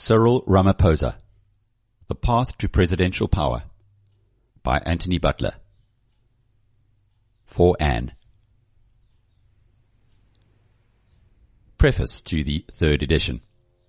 Cyril Ramaphosa, The Path to Presidential Power, by Anthony Butler. For Anne. Preface to the third edition.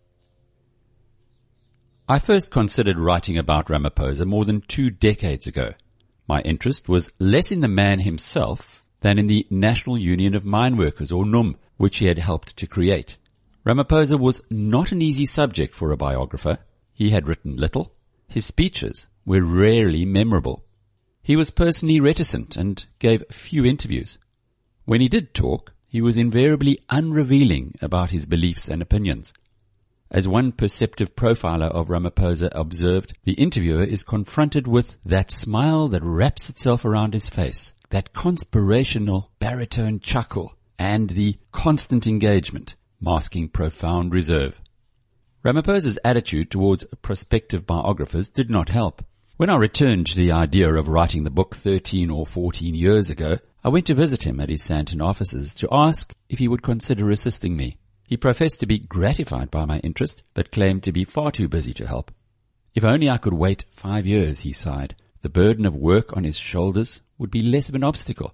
I first considered writing about Ramaphosa more than 2 decades ago. My interest was less in the man himself than in the National Union of Mine Workers, or NUM, which he had helped to create. Ramaphosa was not an easy subject for a biographer. He had written little. His speeches were rarely memorable. He was personally reticent and gave few interviews. When he did talk, he was invariably unrevealing about his beliefs and opinions. As one perceptive profiler of Ramaphosa observed, the interviewer is confronted with that smile that wraps itself around his face, that conspirational baritone chuckle, and the constant engagement, masking profound reserve. Ramaphosa's attitude towards prospective biographers did not help. When I returned to the idea of writing the book 13 or 14 years ago, I went to visit him at his Sandton offices to ask if he would consider assisting me. He professed to be gratified by my interest, but claimed to be far too busy to help. If only I could wait 5 years, he sighed. The burden of work on his shoulders would be less of an obstacle.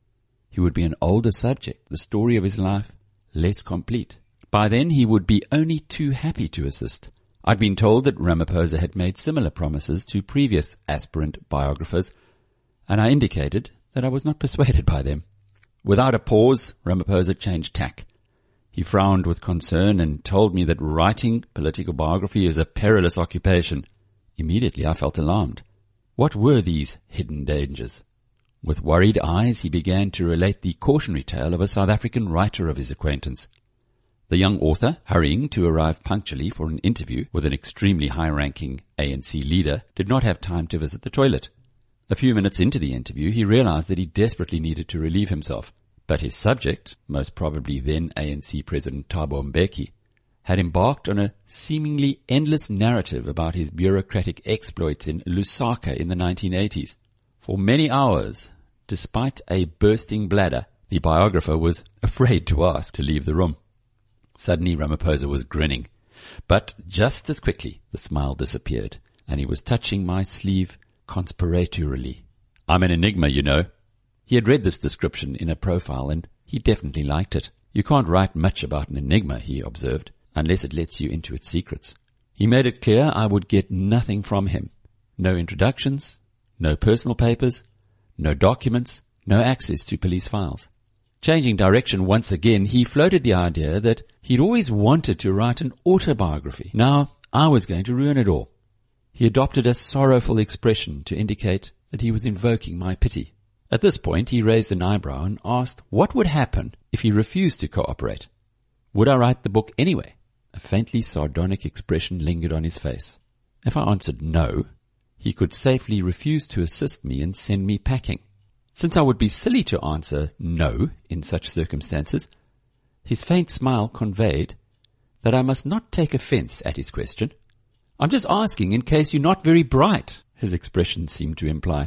He would be an older subject, the story of his life less complete. By then he would be only too happy to assist. I'd been told that Ramaphosa had made similar promises to previous aspirant biographers, and I indicated that I was not persuaded by them. Without a pause, Ramaphosa changed tack. He frowned with concern and told me that writing political biography is a perilous occupation. Immediately I felt alarmed. What were these hidden dangers? With worried eyes he began to relate the cautionary tale of a South African writer of his acquaintance. The young author, hurrying to arrive punctually for an interview with an extremely high-ranking ANC leader, did not have time to visit the toilet. A few minutes into the interview, he realized that he desperately needed to relieve himself. But his subject, most probably then ANC President Thabo Mbeki, had embarked on a seemingly endless narrative about his bureaucratic exploits in Lusaka in the 1980s. For many hours, despite a bursting bladder, the biographer was afraid to ask to leave the room. Suddenly Ramaphosa was grinning, but just as quickly the smile disappeared, and he was touching my sleeve conspiratorially. "I'm an enigma, you know." He had read this description in a profile, and he definitely liked it. "You can't write much about an enigma," he observed, "unless it lets you into its secrets." He made it clear I would get nothing from him. No introductions, no personal papers, no documents, no access to police files. Changing direction once again, he floated the idea that he'd always wanted to write an autobiography. Now I was going to ruin it all. He adopted a sorrowful expression to indicate that he was invoking my pity. At this point he raised an eyebrow and asked what would happen if he refused to cooperate. Would I write the book anyway? A faintly sardonic expression lingered on his face. If I answered no, he could safely refuse to assist me and send me packing. Since I would be silly to answer no in such circumstances, his faint smile conveyed that I must not take offense at his question. "I'm just asking in case you're not very bright," his expression seemed to imply.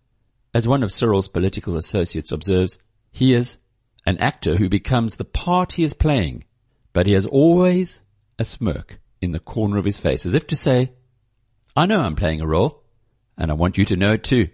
As one of Cyril's political associates observes, he is an actor who becomes the part he is playing, but he has always a smirk in the corner of his face, as if to say, "I know I'm playing a role, and I want you to know it too."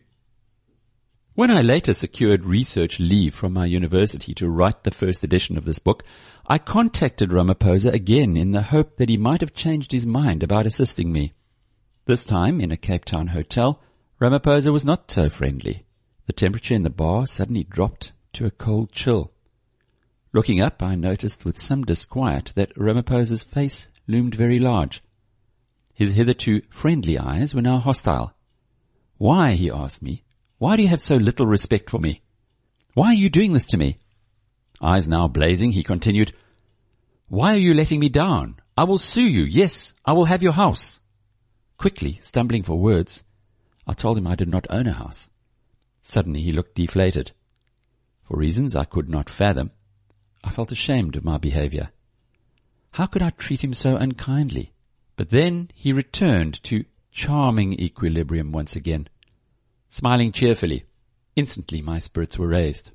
When I later secured research leave from my university to write the first edition of this book, I contacted Ramaphosa again in the hope that he might have changed his mind about assisting me. This time, in a Cape Town hotel, Ramaphosa was not so friendly. The temperature in the bar suddenly dropped to a cold chill. Looking up, I noticed with some disquiet that Ramaphosa's face loomed very large. His hitherto friendly eyes were now hostile. "Why?" he asked me. "Why do you have so little respect for me? Why are you doing this to me?" Eyes now blazing, he continued, "Why are you letting me down? I will sue you. Yes, I will have your house." Quickly, stumbling for words, I told him I did not own a house. Suddenly he looked deflated. For reasons I could not fathom, I felt ashamed of my behavior. How could I treat him so unkindly? But then he returned to charming equilibrium once again. Smiling cheerfully, instantly my spirits were raised.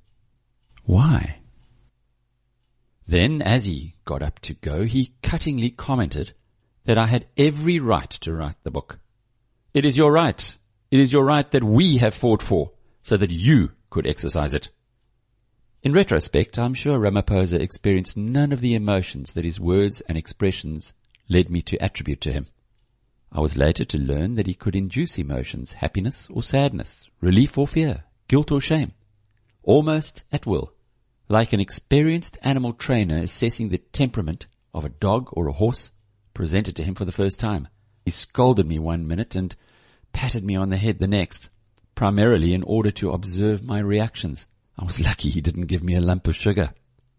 Why? Then, as he got up to go, he cuttingly commented that I had every right to write the book. It is your right. It is your right that we have fought for, so that you could exercise it. In retrospect, I'm sure Ramaphosa experienced none of the emotions that his words and expressions led me to attribute to him. I was later to learn that he could induce emotions, happiness or sadness, relief or fear, guilt or shame, almost at will, like an experienced animal trainer assessing the temperament of a dog or a horse presented to him for the first time. He scolded me one minute and patted me on the head the next, primarily in order to observe my reactions. I was lucky he didn't give me a lump of sugar.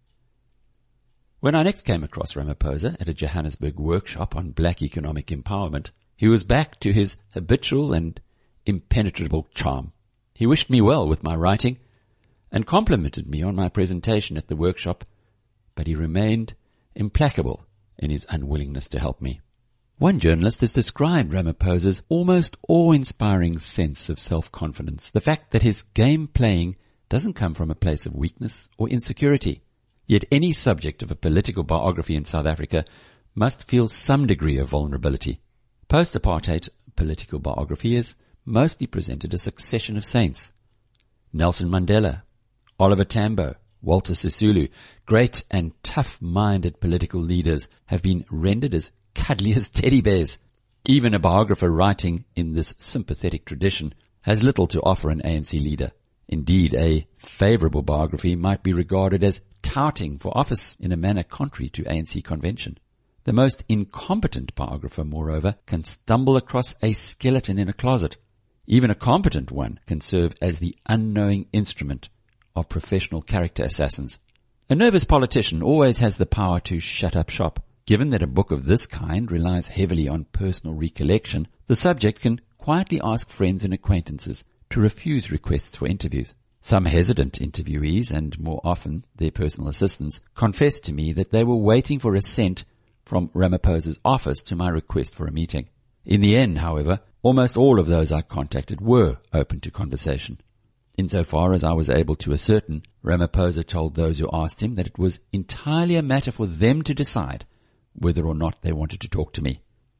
When I next came across Ramaphosa at a Johannesburg workshop on black economic empowerment, he was back to his habitual and impenetrable charm. He wished me well with my writing and complimented me on my presentation at the workshop, but he remained implacable in his unwillingness to help me. One journalist has described Ramaphosa's almost awe-inspiring sense of self-confidence, the fact that his game-playing doesn't come from a place of weakness or insecurity. Yet any subject of a political biography in South Africa must feel some degree of vulnerability. Post-apartheid political biography is mostly presented a succession of saints. Nelson Mandela, Oliver Tambo, Walter Sisulu, great and tough-minded political leaders have been rendered as cuddly as teddy bears. Even a biographer writing in this sympathetic tradition has little to offer an ANC leader. Indeed, a favorable biography might be regarded as touting for office in a manner contrary to ANC convention. The most incompetent biographer, moreover, can stumble across a skeleton in a closet. Even a competent one can serve as the unknowing instrument of professional character assassins. A nervous politician always has the power to shut up shop. Given that a book of this kind relies heavily on personal recollection, the subject can quietly ask friends and acquaintances to refuse requests for interviews. Some hesitant interviewees, and more often their personal assistants, confessed to me that they were waiting for assent from Ramaphosa's office to my request for a meeting. In the end, however, almost all of those I contacted were open to conversation. Insofar as I was able to ascertain, Ramaphosa told those who asked him that it was entirely a matter for them to decide whether or not they wanted to talk to me.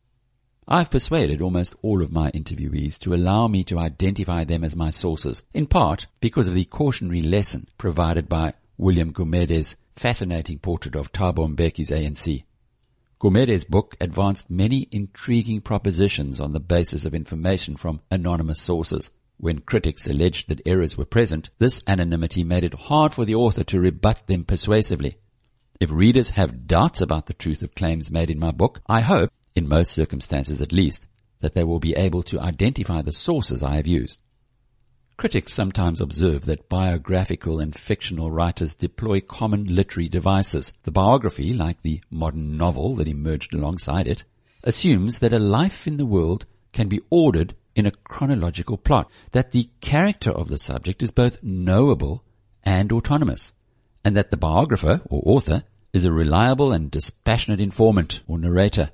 I've persuaded almost all of my interviewees to allow me to identify them as my sources, in part because of the cautionary lesson provided by William Gumede's fascinating portrait of Thabo Mbeki's ANC. Gumede's book advanced many intriguing propositions on the basis of information from anonymous sources. When critics alleged that errors were present, this anonymity made it hard for the author to rebut them persuasively. If readers have doubts about the truth of claims made in my book, I hope, in most circumstances at least, that they will be able to identify the sources I have used. Critics sometimes observe that biographical and fictional writers deploy common literary devices. The biography, like the modern novel that emerged alongside it, assumes that a life in the world can be ordered in a chronological plot, that the character of the subject is both knowable and autonomous, and that the biographer or author is a reliable and dispassionate informant or narrator.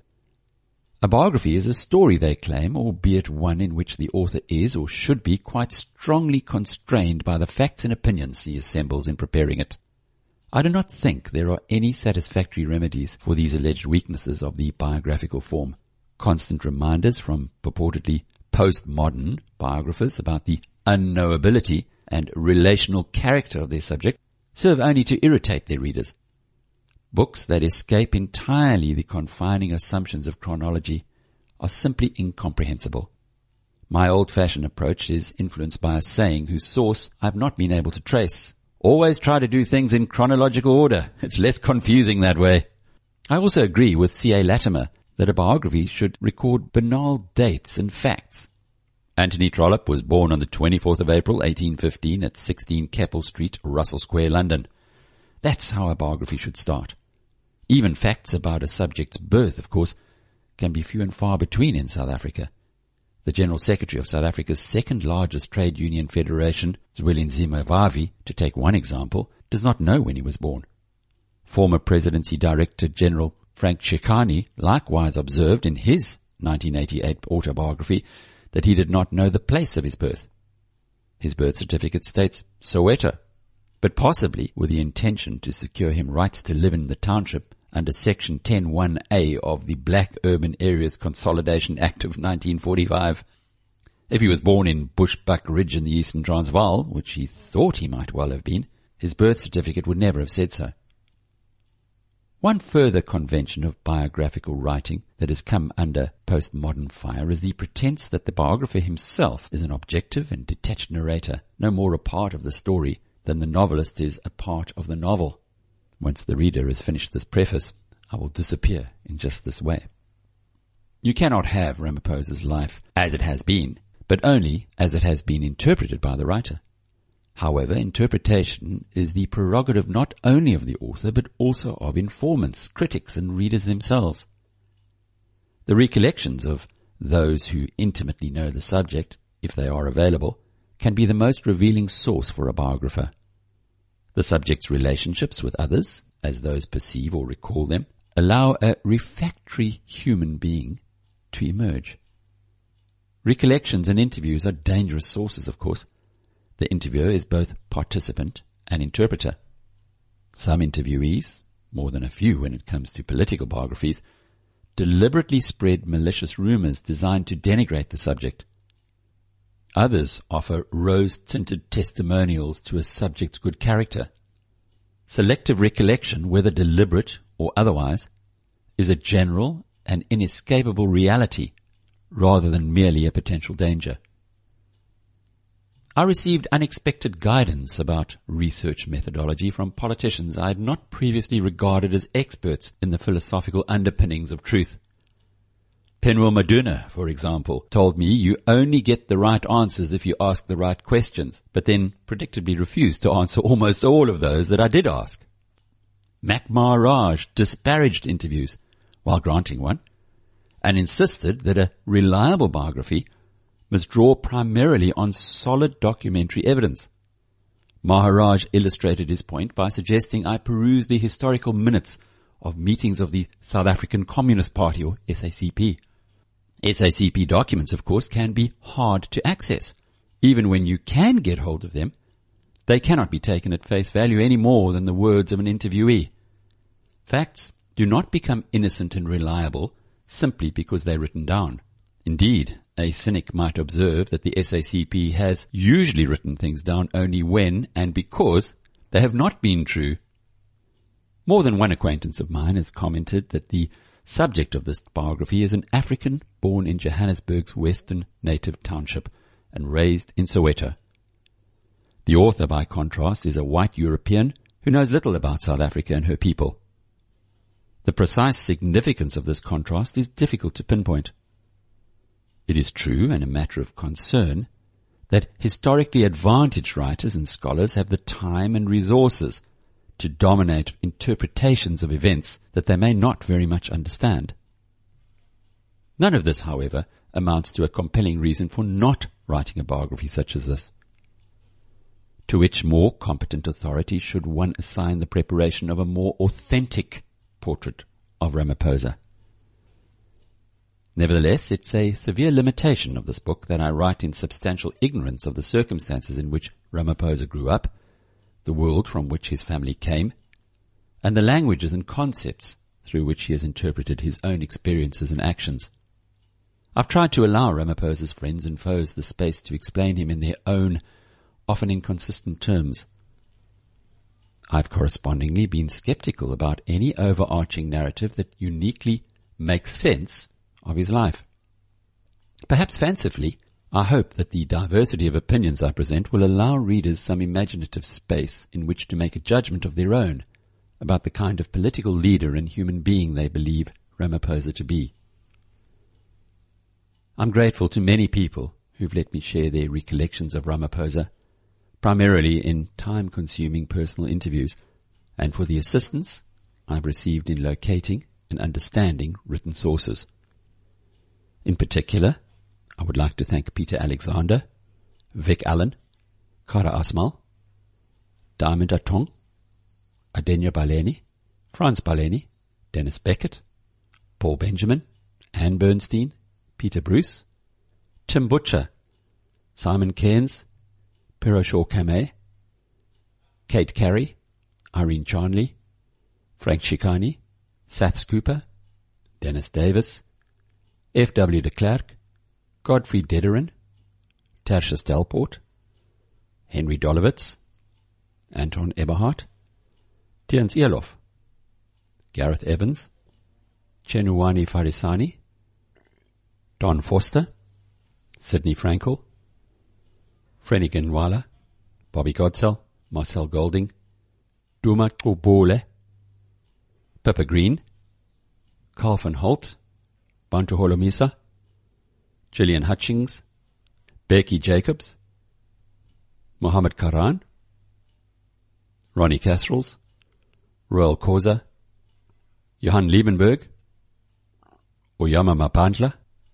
A biography is a story, they claim, albeit one in which the author is or should be quite strongly constrained by the facts and opinions he assembles in preparing it. I do not think there are any satisfactory remedies for these alleged weaknesses of the biographical form. Constant reminders from purportedly postmodern biographers about the unknowability and relational character of their subject serve only to irritate their readers. Books that escape entirely the confining assumptions of chronology are simply incomprehensible. My old-fashioned approach is influenced by a saying whose source I've not been able to trace. Always try to do things in chronological order. It's less confusing that way. I also agree with C.A. Latimer that a biography should record banal dates and facts. Anthony Trollope was born on the 24th of April, 1815 at 16 Keppel Street, Russell Square, London. That's how a biography should start. Even facts about a subject's birth, of course, can be few and far between in South Africa. The General Secretary of South Africa's second largest trade union federation, Zwelinzima Vavi, to take one example, does not know when he was born. Former Presidency Director General Frank Chikane likewise observed in his 1988 autobiography that he did not know the place of his birth. His birth certificate states Soweto, but possibly with the intention to secure him rights to live in the township under Section 10(1)(a) of the Black Urban Areas Consolidation Act of 1945. If he was born in Bushbuck Ridge in the Eastern Transvaal, which he thought he might well have been, his birth certificate would never have said so. One further convention of biographical writing that has come under postmodern fire is the pretense that the biographer himself is an objective and detached narrator, no more a part of the story than the novelist is a part of the novel. Once the reader has finished this preface, I will disappear in just this way. You cannot have Ramaphosa's life as it has been, but only as it has been interpreted by the writer. However, interpretation is the prerogative not only of the author, but also of informants, critics, and readers themselves. The recollections of those who intimately know the subject, if they are available, can be the most revealing source for a biographer. The subject's relationships with others, as those perceive or recall them, allow a refractory human being to emerge. Recollections and interviews are dangerous sources, of course. The interviewer is both participant and interpreter. Some interviewees, more than a few when it comes to political biographies, deliberately spread malicious rumors designed to denigrate the subject. Others offer rose-tinted testimonials to a subject's good character. Selective recollection, whether deliberate or otherwise, is a general and inescapable reality rather than merely a potential danger. I received unexpected guidance about research methodology from politicians I had not previously regarded as experts in the philosophical underpinnings of truth. Penwell Maduna, for example, told me you only get the right answers if you ask the right questions, but then predictably refused to answer almost all of those that I did ask. Mac Maharaj disparaged interviews while granting one, and insisted that a reliable biography must draw primarily on solid documentary evidence. Maharaj illustrated his point by suggesting I peruse the historical minutes of meetings of the South African Communist Party, or SACP. SACP documents, of course, can be hard to access. Even when you can get hold of them, they cannot be taken at face value any more than the words of an interviewee. Facts do not become innocent and reliable simply because they're written down. Indeed, a cynic might observe that the SACP has usually written things down only when and because they have not been true. More than one acquaintance of mine has commented that the subject of this biography is an African born in Johannesburg's Western Native Township and raised in Soweto. The author, by contrast, is a white European who knows little about South Africa and her people. The precise significance of this contrast is difficult to pinpoint. It is true, and a matter of concern, that historically advantaged writers and scholars have the time and resources to dominate interpretations of events that they may not very much understand. None of this, however, amounts to a compelling reason for not writing a biography such as this. To which more competent authority should one assign the preparation of a more authentic portrait of Ramaphosa? Nevertheless, it's a severe limitation of this book that I write in substantial ignorance of the circumstances in which Ramaphosa grew up, the world from which his family came, and the languages and concepts through which he has interpreted his own experiences and actions. I've tried to allow Ramaphosa's friends and foes the space to explain him in their own, often inconsistent terms. I've correspondingly been skeptical about any overarching narrative that uniquely makes sense of his life. Perhaps fancifully, I hope that the diversity of opinions I present will allow readers some imaginative space in which to make a judgment of their own about the kind of political leader and human being they believe Ramaphosa to be. I'm grateful to many people who've let me share their recollections of Ramaphosa, primarily in time-consuming personal interviews, and for the assistance I've received in locating and understanding written sources. In particular, I would like to thank Peter Alexander, Vic Allen, Kara Asmal, Diamond Atong, Adenya Baleni, Franz Baleni, Dennis Beckett, Paul Benjamin, Anne Bernstein, Peter Bruce, Tim Butcher, Simon Cairns, Piroshaw Kameh, Kate Carey, Irene Charnley, Frank Shikani, Saths Cooper, Dennis Davis, F.W. de Klerk, Godfrey Dederen, Tertius Delport, Henry Dolowitz, Anton Eberhardt, Terence Earloff, Gareth Evans, Chenuwani Farisani, Don Foster, Sidney Frankel, Frenny Ginwala, Bobby Godsell, Marcel Golding, Duma Kubole, Pippa Green, Carl van Holt, Bantu Holomisa, Gillian Hutchings, Becky Jacobs, Mohammed Karan, Ronnie Casserols, Royal Koza, Johann Liebenberg, Oyama Mapandla,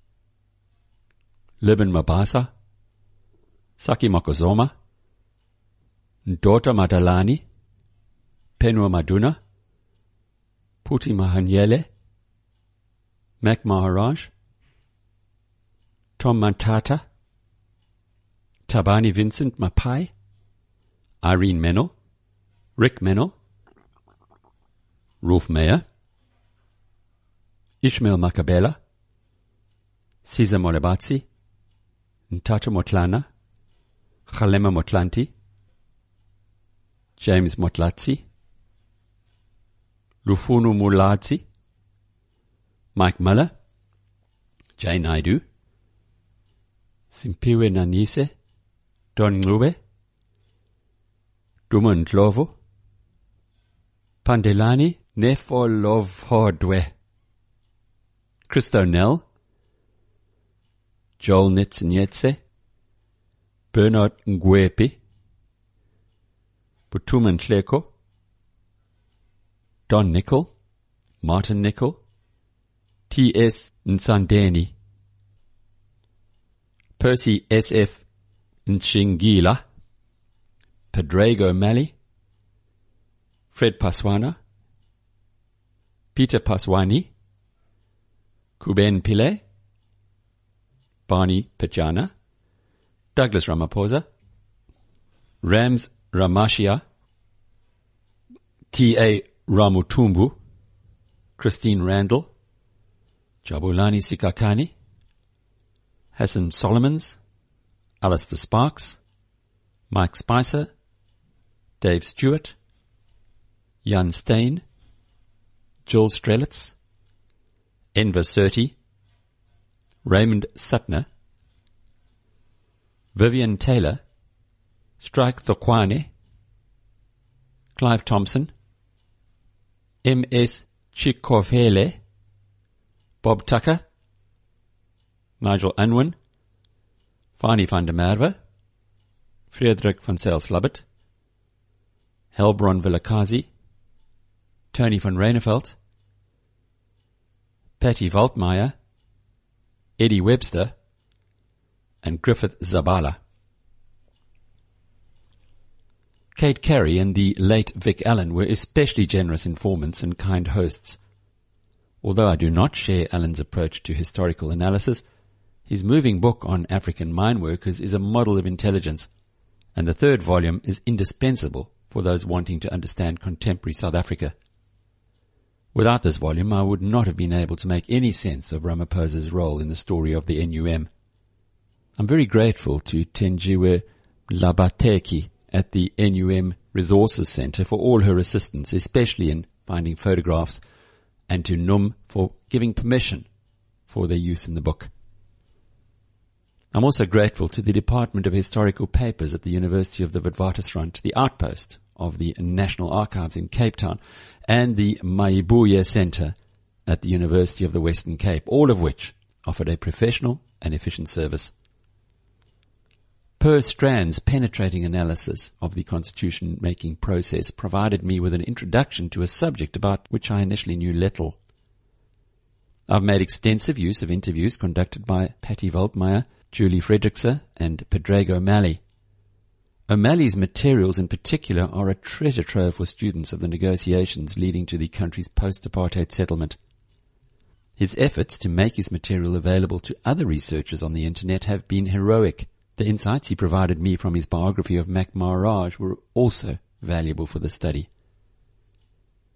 Liben Mabasa, Saki Makozoma, Ndota Madalani, Penwa Maduna, Puti Mahanyele, Mac Maharaj, Tom Mantata, Tabani Vincent Mapai, Irene Mennel, Rick Mennel, Rolf Meyer, Ishmael Makabela, Caesar Molebatsi, Ntata Motlana, Khalema Motlanti, James Motlatsi, Lufunu Muladzi, Mike Muller, Jay Naidu, Simpiwe Nanise, Don Ngube, Duma Ndlovu, Pandelani Nefolovhodwe, Christo Nell, Joel Netsinyetse, Bernard Ngwepi, Butuma Nhleko, Don Nicol, Martin Nicol, T.S. Nsandeni, Percy S.F. Nshingila, Padraig O'Malley, Fred Paswana, Peter Paswani, Kuben Pillay, Barney Pajana, Douglas Ramaphosa, Rams Ramashia, T.A. Ramutumbu, Christine Randall, Jabulani Sikakani, Hassan Solomons, Alistair Sparks, Mike Spicer, Dave Stewart, Jan Stein, Joel Strelitz, Enver Surti, Raymond Sutner, Vivian Taylor, Strike Thokwane, Clive Thompson, M.S. Chikovele, Bob Tucker, Nigel Unwin, Fani van der Merwe, Frederik van Zyl-Slabbert, Helbron Villakazi, Tony van Reineveld, Patty Waldmeyer, Eddie Webster, and Griffith Zabala. Kate Carey and the late Vic Allen were especially generous informants and kind hosts. Although I do not share Allen's approach to historical analysis, his moving book on African mine workers is a model of intelligence, and the third volume is indispensable for those wanting to understand contemporary South Africa. Without this volume, I would not have been able to make any sense of Ramaphosa's role in the story of the NUM. I'm very grateful to Tenjiwe Labateki at the NUM Resources Center for all her assistance, especially in finding photographs, and to NUM for giving permission for their use in the book. I'm also grateful to the Department of Historical Papers at the University of the Witwatersrand, the outpost of the National Archives in Cape Town, and the Maibuye Center at the University of the Western Cape, all of which offered a professional and efficient service. Per Strand's penetrating analysis of the constitution-making process provided me with an introduction to a subject about which I initially knew little. I've made extensive use of interviews conducted by Patty Waldmeyer, Julie Frederikse, and Padraig O'Malley. O'Malley's materials in particular are a treasure trove for students of the negotiations leading to the country's post-apartheid settlement. His efforts to make his material available to other researchers on the internet have been heroic. The insights he provided me from his biography of Mac Maharaj were also valuable for the study.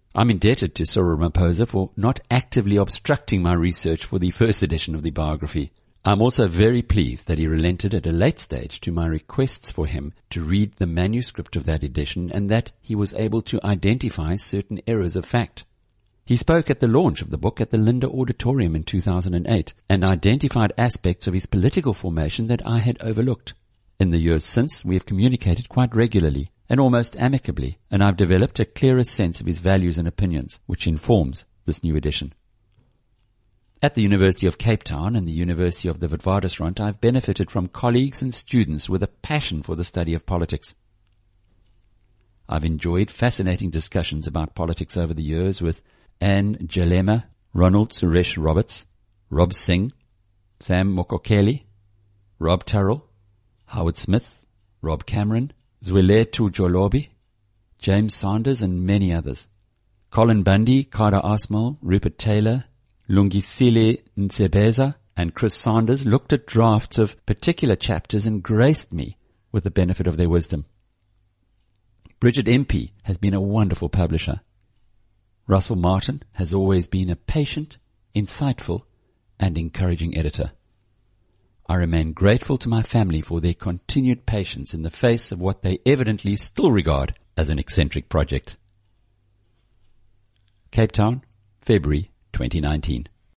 I'm indebted to Cyril Ramaphosa for not actively obstructing my research for the first edition of the biography. I'm also very pleased that he relented at a late stage to my requests for him to read the manuscript of that edition and that he was able to identify certain errors of fact. He spoke at the launch of the book at the Linda Auditorium in 2008 and identified aspects of his political formation that I had overlooked. In the years since, we have communicated quite regularly and almost amicably, and I've developed a clearer sense of his values and opinions, which informs this new edition. At the University of Cape Town and the University of the Witwatersrand, I've benefited from colleagues and students with a passion for the study of politics. I've enjoyed fascinating discussions about politics over the years with Anne Jalema, Ronald Suresh Roberts, Rob Singh, Sam Mokokeli, Rob Turrell, Howard Smith, Rob Cameron, Zwelethu Jolobi, James Sanders, and many others. Colin Bundy, Kada Asmal, Rupert Taylor, Lungisile Nsebeza, and Chris Sanders looked at drafts of particular chapters and graced me with the benefit of their wisdom. Bridget MP has been a wonderful publisher. Russell Martin has always been a patient, insightful, and encouraging editor. I remain grateful to my family for their continued patience in the face of what they evidently still regard as an eccentric project. Cape Town, February 2019.